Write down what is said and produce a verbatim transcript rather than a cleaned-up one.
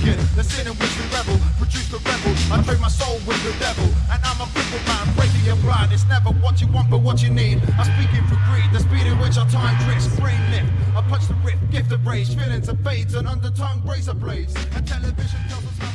skin. The sin in which we revel, produce the rebel. I trade my soul with the devil, and I'm a crippled man, breaking your blind. It's never what you want, but what you need. I'm speaking for greed, the speed in which our time drifts. Brain lift, I punch the riff, gift of rage, feelings of fades, and undertongue razor blades. And television tells us how